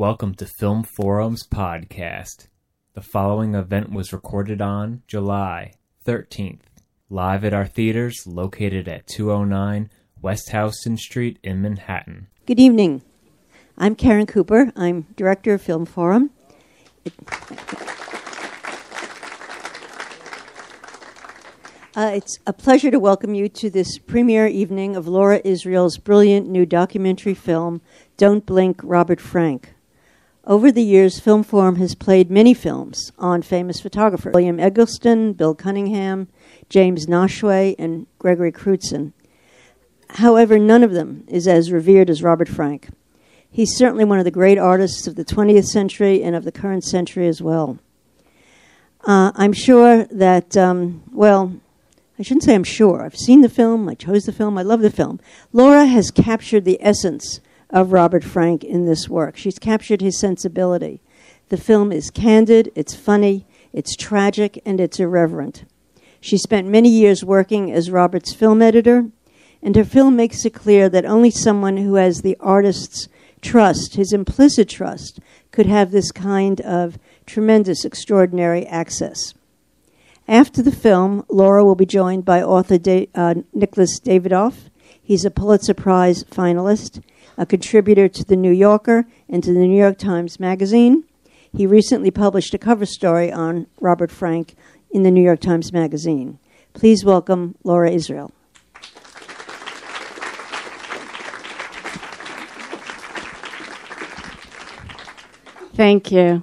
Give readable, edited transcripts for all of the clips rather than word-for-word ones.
Welcome to Film Forum's podcast. The following event was recorded on July 13th, live at our theaters located at 209 West Houston Street in Manhattan. Good evening. I'm Karen Cooper. I'm Director of Film Forum. It's a pleasure to welcome you to this premiere evening of Laura Israel's brilliant new documentary film, Don't Blink, Robert Frank. Over the years, Film Forum has played many films on famous photographers, William Eggleston, Bill Cunningham, James Noshway, and Gregory Crutzen. However, none of them is as revered as Robert Frank. He's certainly one of the great artists of the 20th century and of the current century as well. I'm sure that, I shouldn't say I'm sure. I've seen the film. I chose the film. I love the film. Laura has captured the essence of Robert Frank in this work. She's captured his sensibility. The film is candid, it's funny, it's tragic, and it's irreverent. She spent many years working as Robert's film editor, and her film makes it clear that only someone who has the artist's trust, his implicit trust, could have this kind of tremendous, extraordinary access. After the film, Laura will be joined by author Nicholas Davidoff. He's a Pulitzer Prize finalist, a contributor to The New Yorker and to the New York Times Magazine. He recently published a cover story on Robert Frank in the New York Times Magazine. Please welcome Laura Israel. Thank you.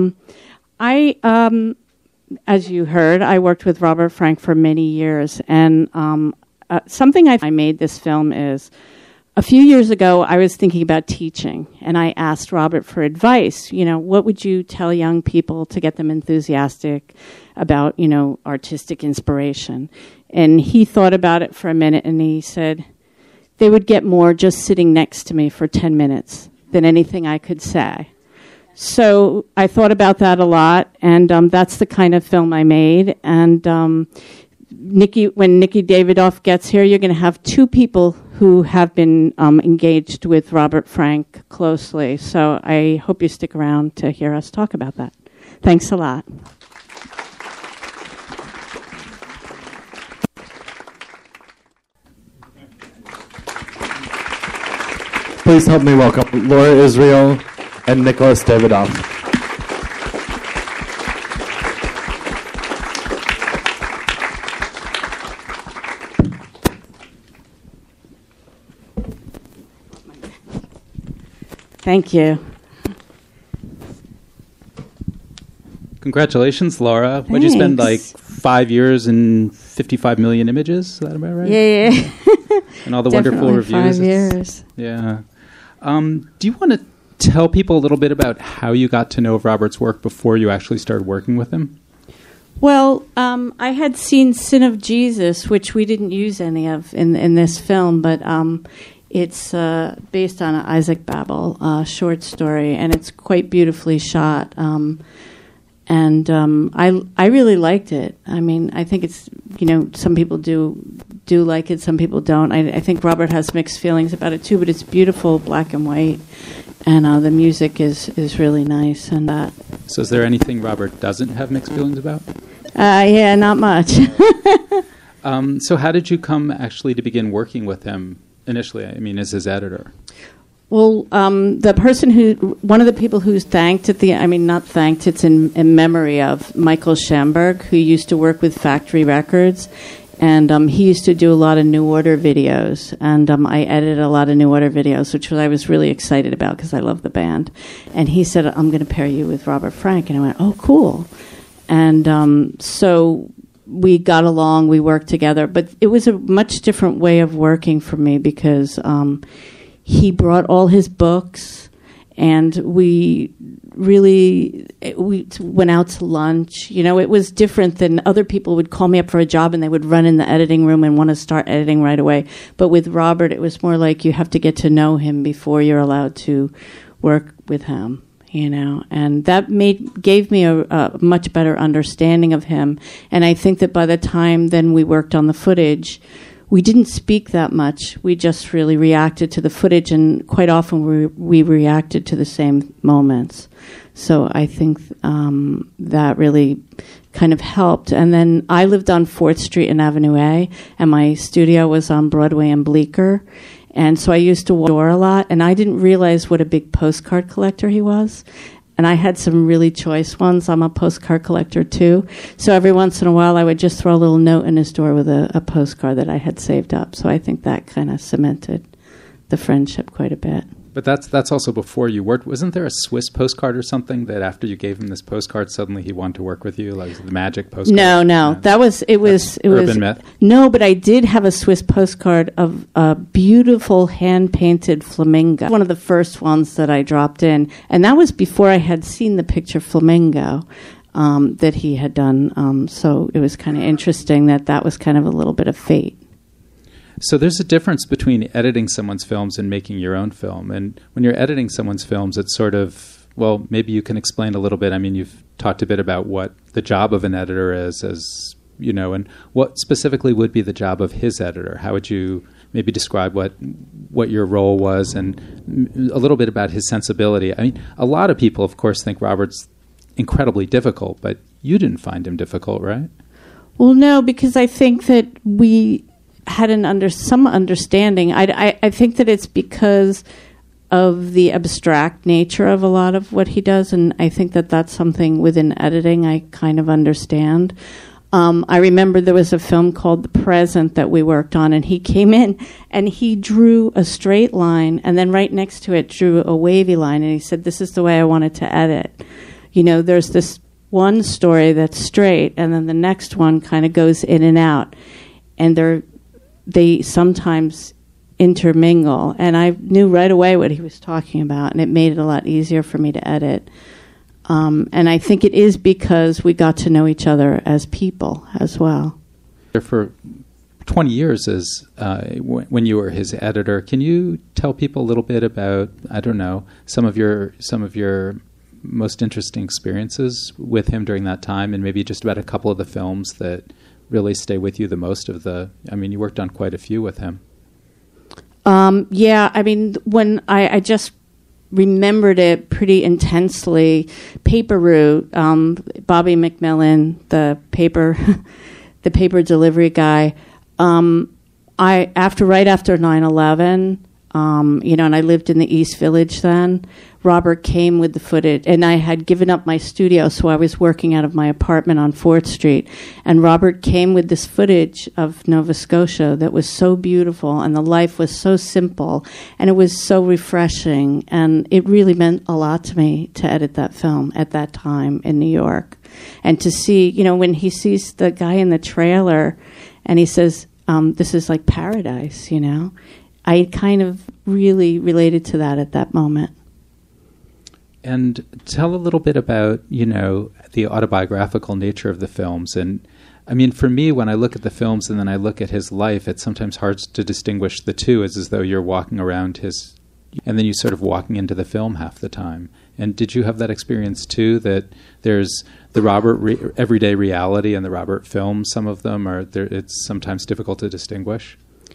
As you heard, I worked with Robert Frank for many years, and something I made this film is, a few years ago, I was thinking about teaching, and I asked Robert for advice. You know, what would you tell young people to get them enthusiastic about, artistic inspiration? And he thought about it for a minute, and he said, they would get more just sitting next to me for 10 minutes than anything I could say. So I thought about that a lot, and that's the kind of film I made. And when Nikki Davidoff gets here, you're going to have two people who have been engaged with Robert Frank closely. So I hope you stick around to hear us talk about that. Thanks a lot. Please help me welcome Laura Israel and Nicholas Davidoff. Thank you. Congratulations, Laura. Thanks. What'd you spend, 5 years and 55 million images? Is that about right? Yeah. And all the wonderful reviews. 5 years. Yeah. Do you want to tell people a little bit about how you got to know Robert's work before you actually started working with him? Well, I had seen Sin of Jesus, which we didn't use any of in this film, but it's based on an Isaac Babel short story, and it's quite beautifully shot. And I really liked it. I mean, I think it's, some people do like it, some people don't. I think Robert has mixed feelings about it too, but it's beautiful, black and white, and the music is really nice. And So is there anything Robert doesn't have mixed feelings about? Yeah, not much. So how did you come actually to begin working with him initially, as his editor? Well, one of the people who's thanked not thanked, it's in memory of Michael Schamberg, who used to work with Factory Records, and he used to do a lot of New Order videos, and I edited a lot of New Order videos, which I was really excited about because I love the band. And he said, I'm going to pair you with Robert Frank, and I went, oh, cool. And so we got along, we worked together, but it was a much different way of working for me because he brought all his books, and we went out to lunch. It was different than other people would call me up for a job and they would run in the editing room and want to start editing right away. But with Robert, it was more like you have to get to know him before you're allowed to work with him. And that gave me a much better understanding of him. And I think that by the time then we worked on the footage, we didn't speak that much. We just really reacted to the footage, and quite often we reacted to the same moments. So I think that really kind of helped. And then I lived on 4th Street and Avenue A, and my studio was on Broadway and Bleecker. And so I used to walk the door a lot, and I didn't realize what a big postcard collector he was. And I had some really choice ones. I'm a postcard collector, too. So every once in a while, I would just throw a little note in his door with a postcard that I had saved up. So I think that kind of cemented the friendship quite a bit. But that's also before you worked. Wasn't there a Swiss postcard or something that after you gave him this postcard, suddenly he wanted to work with you, like the magic postcard? No. It was urban myth? No, but I did have a Swiss postcard of a beautiful hand-painted flamingo. One of the first ones that I dropped in, and that was before I had seen the picture flamingo that he had done. So it was kind of interesting that was kind of a little bit of fate. So there's a difference between editing someone's films and making your own film. And when you're editing someone's films, it's sort of, well, maybe you can explain a little bit. I mean, you've talked a bit about what the job of an editor is, as you know, and what specifically would be the job of his editor. How would you maybe describe what your role was, and a little bit about his sensibility? I mean, a lot of people, of course, think Robert's incredibly difficult, but you didn't find him difficult, right? Well, no, because I think that we had some understanding. I think that it's because of the abstract nature of a lot of what he does, and I think that that's something within editing I kind of understand. I remember there was a film called The Present that we worked on, and he came in and he drew a straight line, and then right next to it drew a wavy line, and he said, "This is the way I wanted to edit." You know, there's this one story that's straight, and then the next one kind of goes in and out, and they sometimes intermingle, and I knew right away what he was talking about, and it made it a lot easier for me to edit. And I think it is because we got to know each other as people as well. For 20 years when you were his editor, can you tell people a little bit about, I don't know, some of your most interesting experiences with him during that time, and maybe just about a couple of the films that really stay with you the most you worked on quite a few with him. Yeah, I mean, when I just remembered it pretty intensely, Paper Route, Bobby McMillan, the paper delivery guy, right after 9/11, and I lived in the East Village then. Robert came with the footage, and I had given up my studio, so I was working out of my apartment on 4th Street. And Robert came with this footage of Nova Scotia that was so beautiful, and the life was so simple, and it was so refreshing. And it really meant a lot to me to edit that film at that time in New York. And to see, when he sees the guy in the trailer, and he says, this is like paradise, I kind of really related to that at that moment. And tell a little bit about, the autobiographical nature of the films. And I mean, for me, when I look at the films and then I look at his life, it's sometimes hard to distinguish the two. It's as though you're walking around and then you're sort of walking into the film half the time. And did you have that experience too, that there's the Robert everyday reality and the Robert film, some of them, it's sometimes difficult to distinguish?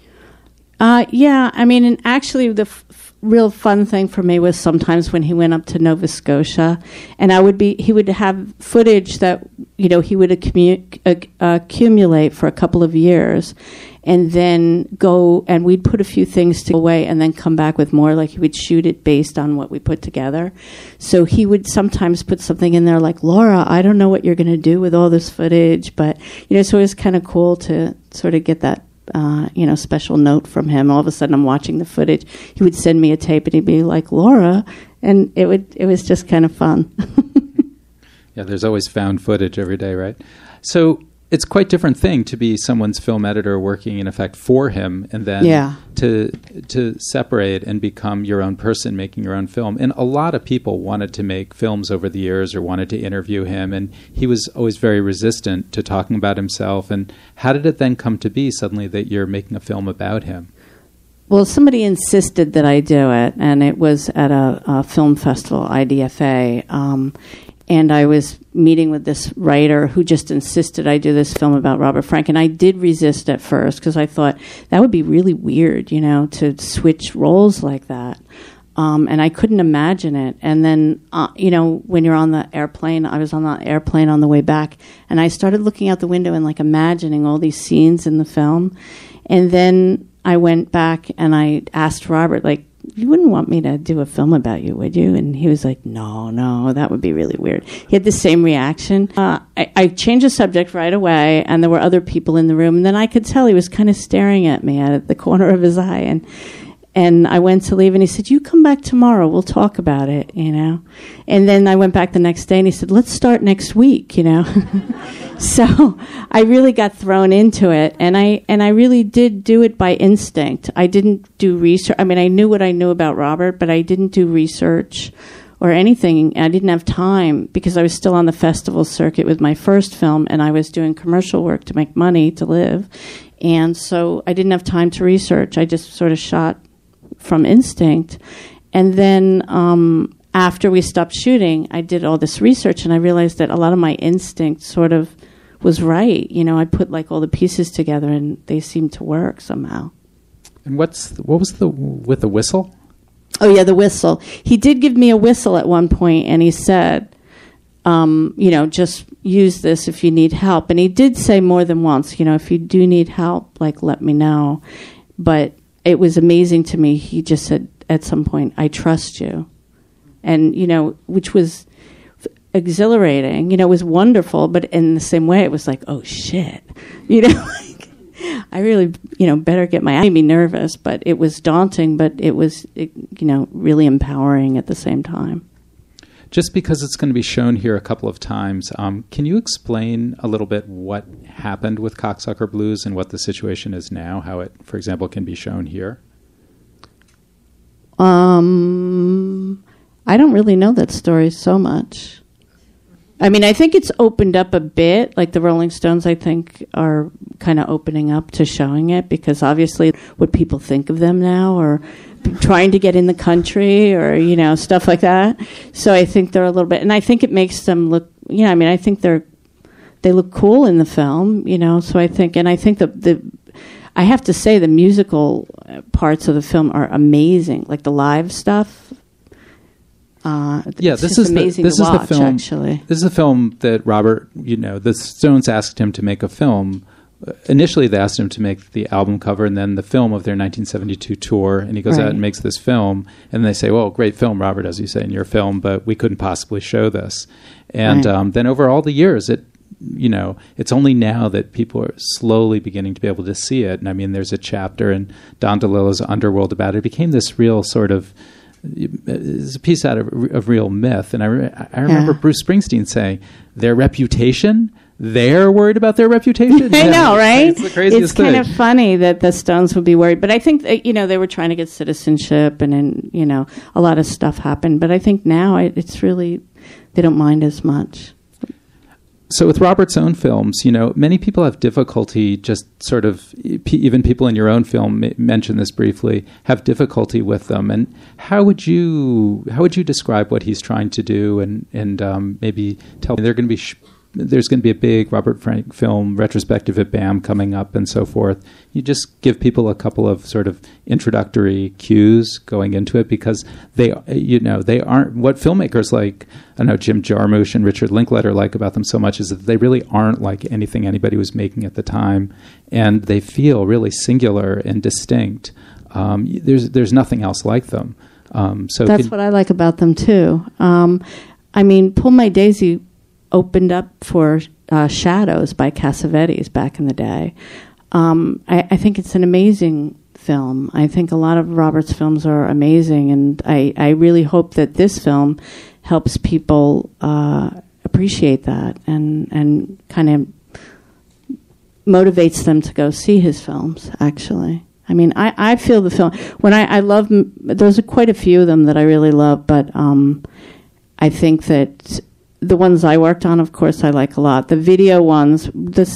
Yeah, I mean, and actually the real fun thing for me was sometimes when he went up to Nova Scotia, and he would have footage that, he would accumulate for a couple of years, and then go, and we'd put a few things away and then come back with more, like he would shoot it based on what we put together. So he would sometimes put something in there like, "Laura, I don't know what you're going to do with all this footage," but, so it was kind of cool to sort of get that special note from him. All of a sudden I'm watching the footage. He would send me a tape and he'd be like, "Laura," and it was just kind of fun. Yeah, there's always found footage every day, right? So it's quite a different thing to be someone's film editor working in effect for him, and then to separate and become your own person making your own film. And a lot of people wanted to make films over the years or wanted to interview him, and he was always very resistant to talking about himself. And how did it then come to be suddenly that you're making a film about him? Well, somebody insisted that I do it, and it was at a film festival, IDFA. and I was meeting with this writer who just insisted I do this film about Robert Frank. And I did resist at first because I thought that would be really weird, to switch roles like that. And I couldn't imagine it. And then, when you're on the airplane, I was on the airplane on the way back, and I started looking out the window and imagining all these scenes in the film. And then I went back and I asked Robert, you wouldn't want me to do a film about you, would you? And he was like, no, that would be really weird. He had the same reaction. I changed the subject right away, and there were other people in the room. And then I could tell he was kind of staring at me out of the corner of his eye. And I went to leave, and he said, you come back tomorrow. We'll talk about it, And then I went back the next day, and he said, let's start next week, So I really got thrown into it, and I really did do it by instinct. I didn't do research. I mean, I knew what I knew about Robert, but I didn't do research or anything. I didn't have time because I was still on the festival circuit with my first film, and I was doing commercial work to make money to live. And so I didn't have time to research. I just sort of shot from instinct. And then after we stopped shooting, I did all this research, and I realized that a lot of my instinct sort of was right. I put all the pieces together, and they seemed to work somehow. And what was with the whistle? Oh yeah, the whistle. He did give me a whistle at one point, and he said, just use this if you need help. And he did say more than once, if you do need help, let me know. But it was amazing to me. He just said at some point, I trust you. And, which was exhilarating. It was wonderful, but in the same way, it was oh, shit. I really, better get I made me nervous, but it was daunting, but it was, really empowering at the same time. Just because it's going to be shown here a couple of times, can you explain a little bit what happened with Cocksucker Blues and what the situation is now, how it, for example, can be shown here? I don't really know that story so much. I mean, I think it's opened up a bit, the Rolling Stones, I think, are kind of opening up to showing it, because obviously what people think of them now, or trying to get in the country, or, stuff like that. So I think they're a little bit, and I think it makes them look, I think they look cool in the film, so I think I have to say the musical parts of the film are amazing, the live stuff. This is the film. Actually, this is a film that Robert, the Stones asked him to make a film. Initially, they asked him to make the album cover and then the film of their 1972 tour, and he goes out and makes this film. And they say, "Well, great film, Robert, as you say in your film, but we couldn't possibly show this." And then over all the years, it's only now that people are slowly beginning to be able to see it. And I mean, there's a chapter in Don DeLillo's Underworld about it. It became this real sort of. It's a piece out of real myth. And I remember Bruce Springsteen saying, their reputation, they're worried about their reputation? I know, right? It's the craziest thing. It's kind of funny that the Stones would be worried. But I think, they were trying to get citizenship, and then, a lot of stuff happened. But I think now it's really, they don't mind as much. So with Robert's own films, many people have difficulty just sort of, even people in your own film mention this briefly, have difficulty with them. And how would you describe what he's trying to do, and maybe tell me there's going to be a big Robert Frank film retrospective at BAM coming up and so forth. You just give people a couple of sort of introductory cues going into it, because they aren't what filmmakers like, I know Jim Jarmusch and Richard Linklater like about them so much is that they really aren't like anything anybody was making at the time, and they feel really singular and distinct. There's nothing else like them. So that's what I like about them too. Pull My Daisy opened up for Shadows by Cassavetes back in the day. I think it's an amazing film. I think a lot of Robert's films are amazing, and I really hope that this film helps people appreciate that and kind of motivates them to go see his films, actually. I mean, I feel the film, when I love, there's quite a few of them that I really love, but I think that the ones I worked on, of course, I like a lot. The video ones,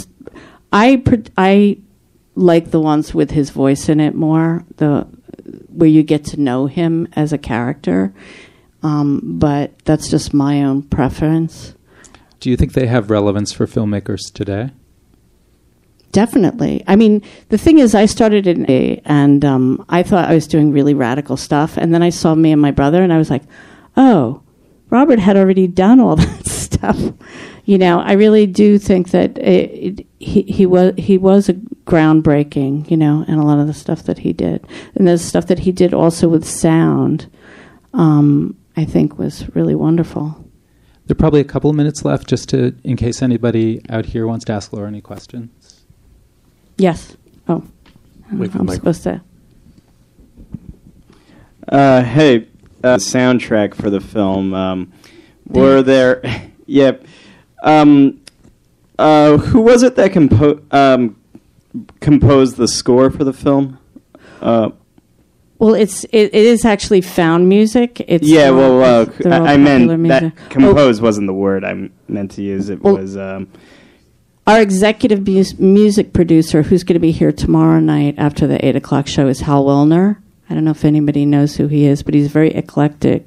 I like the ones with his voice in it more, where you get to know him as a character. but that's just my own preference. Do you think they have relevance for filmmakers today? Definitely. I mean, the thing is, I started in and I thought I was doing really radical stuff, and then I saw Me and My Brother, and I was like, oh, Robert had already done all that stuff. You know, I really do think that he was a groundbreaking, you know, and a lot of the stuff that he did, and the stuff that he did also with sound, I think was really wonderful. There are probably a couple of minutes left, just in case anybody out here wants to ask Laura any questions. Yes. Oh, Wait for the I'm mic. supposed to. Hey, soundtrack for the film. Were there? Yep. Who was it that composed the score for the film? Well, it is actually found music. It's yeah. They're all I meant popular music. that compose wasn't the word I meant to use. It was. Our executive music producer, who's going to be here tomorrow night after the 8 o'clock show, is Hal Willner. I don't know if anybody knows who he is, but he's very eclectic.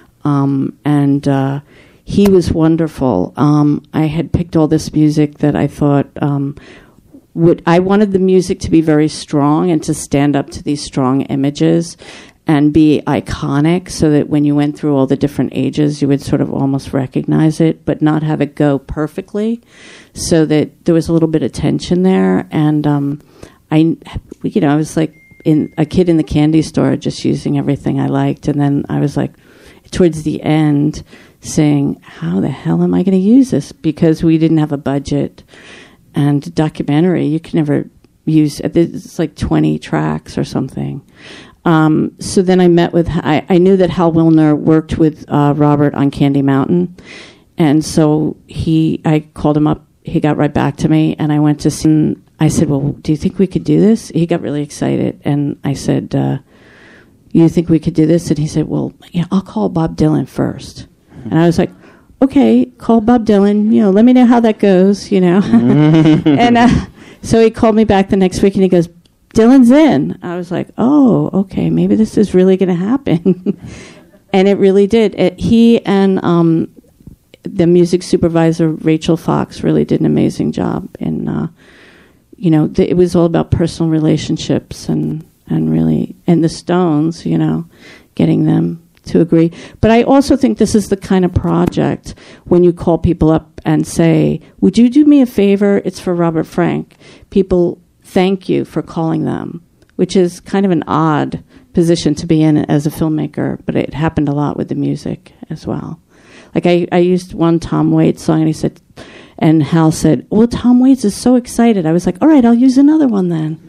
And he was wonderful. I had picked all this music that I thought I wanted the music to be very strong and to stand up to these strong images and be iconic, so that when you went through all the different ages, you would sort of almost recognize it, but not have it go perfectly, so that there was a little bit of tension there. And I was like a kid in the candy store, just using everything I liked. And then I was like, towards the end, saying, how the hell am I going to use this? Because we didn't have a budget. And documentary, you can never use, it's like 20 tracks or something. So then I met with, I knew that Hal Willner worked with Robert on Candy Mountain. And so I called him up. He got right back to me, and I went to see him. I said, well, do you think we could do this? He got really excited. And I said, you think we could do this? And he said, well, yeah, I'll call Bob Dylan first. And I was like, okay, call Bob Dylan. You know, let me know how that goes, you know. And so he called me back the next week, and he goes, Dylan's in. I was like, oh, okay, maybe this is really going to happen. And it really did. He and the music supervisor, Rachel Fox, really did an amazing job. And, it was all about personal relationships and really, and the Stones, you know, getting them to agree. But I also think this is the kind of project when you call people up and say, would you do me a favor? It's for Robert Frank. People thank you for calling them, which is kind of an odd position to be in as a filmmaker, but it happened a lot with the music as well. Like I used one Tom Waits song, and he said, and Hal said, well, Tom Waits is so excited. I was like, all right, I'll use another one then.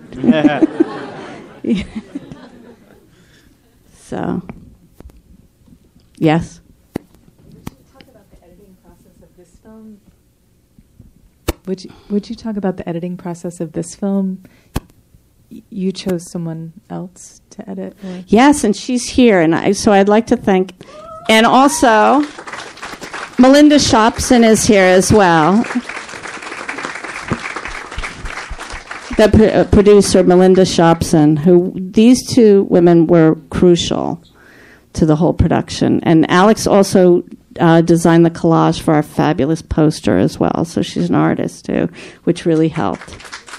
So, yes? Talk about the editing process of this film. Would you talk about the editing process of this film? You chose someone else to edit? Or? Yes, and she's here, and so I'd like to thank, and also Melinda Shopson is here as well. The producer, Melinda Shopson, who these two women were crucial to the whole production. And Alex also designed the collage for our fabulous poster as well. So she's an artist too, which really helped.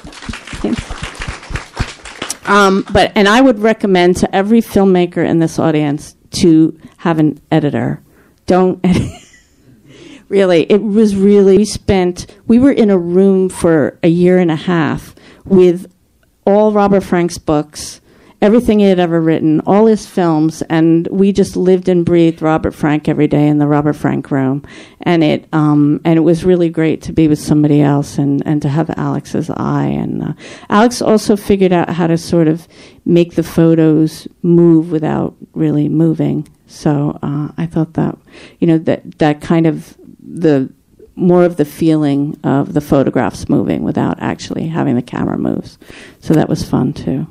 And I would recommend to every filmmaker in this audience to have an editor. Don't edit. Really, it was really, we were in a room for a year and a half with all Robert Frank's books, everything he had ever written, all his films, and we just lived and breathed Robert Frank every day in the Robert Frank room. And it was really great to be with somebody else and to have Alex's eye. And Alex also figured out how to sort of make the photos move without really moving. So I thought that, that kind of the more of the feeling of the photographs moving without actually having the camera moves. So that was fun too.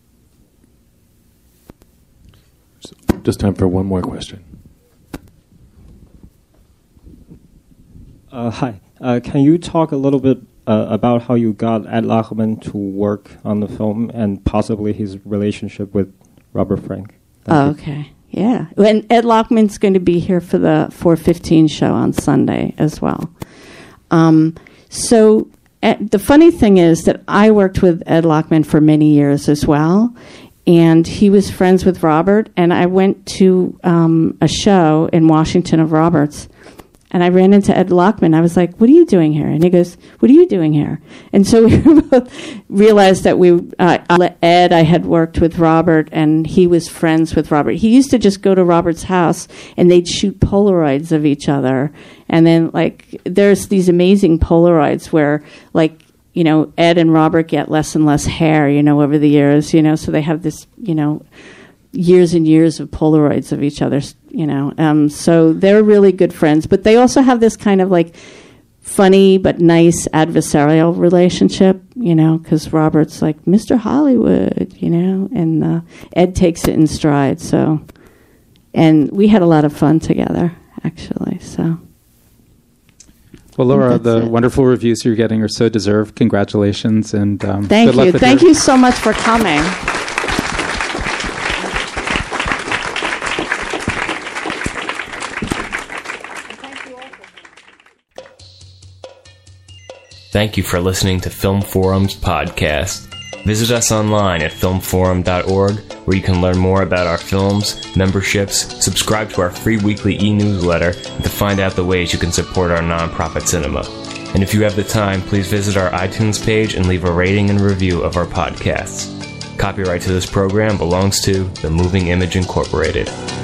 Just time for one more question. Hi. Can you talk a little bit about how you got Ed Lachman to work on the film and possibly his relationship with Robert Frank? Okay. Yeah. And Ed Lockman's going to be here for the 4:15 show on Sunday as well. So the funny thing is that I worked with Ed Lockman for many years as well, and he was friends with Robert, and I went to a show in Washington of Robert's, and I ran into Ed Lockman. I was like, "What are you doing here?" And he goes, "What are you doing here?" And so we both realized that Ed, I had worked with Robert, and he was friends with Robert. He used to just go to Robert's house, and they'd shoot Polaroids of each other. And then, like, there's these amazing Polaroids where, like, you know, Ed and Robert get less and less hair, you know, over the years, you know, so they have this, you know, years and years of Polaroids of each other, you know. So they're really good friends. But they also have this kind of, like, funny but nice adversarial relationship, you know, because Robert's like, Mr. Hollywood, you know, and Ed takes it in stride. So, and we had a lot of fun together, actually, so. Well, Laura, the wonderful reviews you're getting are so deserved. Congratulations, and thank you. Thank you so much for coming. Thank you for listening to Film Forum's podcast. Visit us online at filmforum.org, where you can learn more about our films, memberships, subscribe to our free weekly e-newsletter, and to find out the ways you can support our nonprofit cinema. And if you have the time, please visit our iTunes page and leave a rating and review of our podcasts. Copyright to this program belongs to The Moving Image Incorporated.